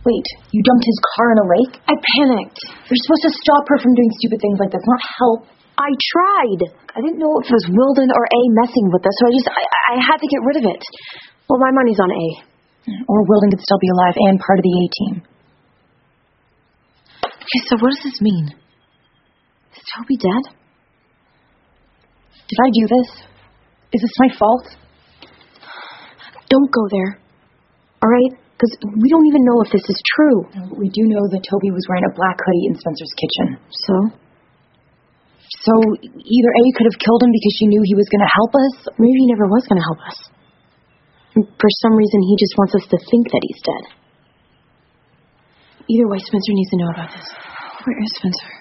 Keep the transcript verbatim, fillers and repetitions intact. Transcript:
Wait, you dumped his car in a lake? I panicked. You're supposed to stop her from doing stupid things like this, not help. I tried. I didn't know if it was Wilden or A messing with us, so I just, I, I had to get rid of it. Well, my money's on A. Or Wilden could still be alive and part of the A team. Okay, so what does this mean? Is Toby dead? Did I do this? Is this my fault? Don't go there. All right? Because we don't even know if this is true. No, but we do know that Toby was wearing a black hoodie in Spencer's kitchen. So? So either A could have killed him because she knew he was going to help us. Maybe he never was going to help us. For some reason, he just wants us to think that he's dead. Either way, Spencer needs to know about this. Where is Spencer?